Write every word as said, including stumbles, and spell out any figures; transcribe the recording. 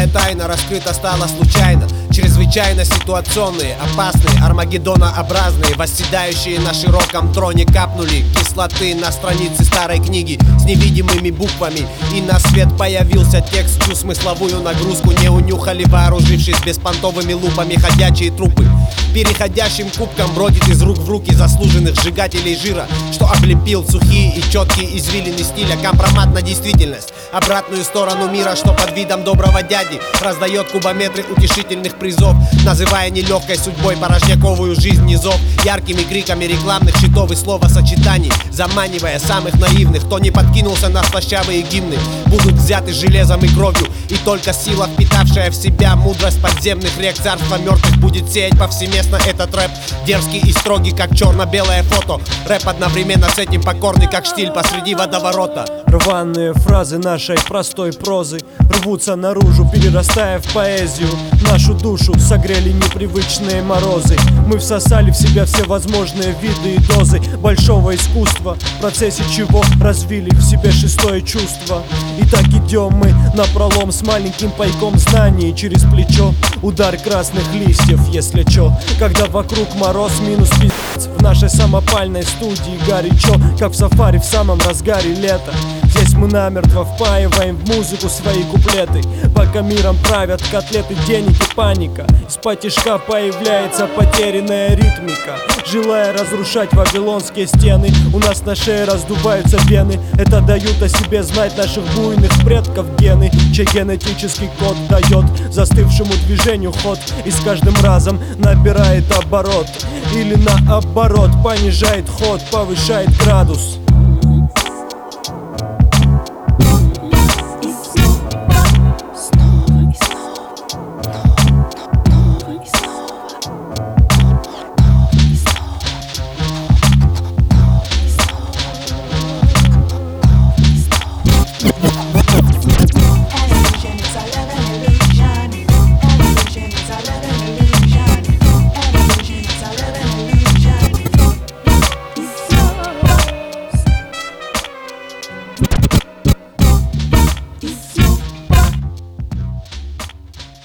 Большая тайна раскрыта стала случайно. Чрезвычайно ситуационные, опасные, армагеддонообразные, восседающие на широком троне, капнули кислоты на странице старой книги с невидимыми буквами, и на свет появился текст. Всю смысловую нагрузку не унюхали, вооружившись беспонтовыми лупами, ходячие трупы. Переходящим кубком бродит из рук в руки заслуженных сжигателей жира, что облепил сухие и четкие извилины стиля. Компромат на действительность, обратную сторону мира, что под видом доброго дяди раздает кубометры утешительных призов, называя нелегкой судьбой порожняковую жизнь низов, яркими криками рекламных щитов и словосочетаний, заманивая самых наивных. Кто не подкинулся на слащавые гимны, будут взяты железом и кровью, и только сила, впитавшая в себя мудрость подземных рек царства мертвых, будет сеять повсеместно этот рэп, дерзкий и строгий, как черно-белое фото. Рэп одновременно с этим покорный, как штиль посреди водоворота. Рваные фразы нашей простой прозы рвутся наружу, перерастая в поэзию. Нашу душу согрели непривычные морозы. Мы всосали в себя все возможные виды и дозы большого искусства, в процессе чего развили в себе шестое чувство. И так идем мы напролом с маленьким пайком знаний через плечо. Удар красных листьев, если чё. Когда вокруг мороз минус пиздец, в нашей самопальной студии горячо, как в сафари в самом разгаре лета. Здесь мы намертво впаиваем в музыку свои куплеты, пока миром правят котлеты, денег и паника. Из-под тишка появляется потерянная ритмика, желая разрушать вавилонские стены. У нас на шее раздуваются вены, это дают о себе знать наших буйных предков гены, чей генетический код дает застывшему движению ход, и с каждым разом набирает оборот, или наоборот понижает ход, повышает градус.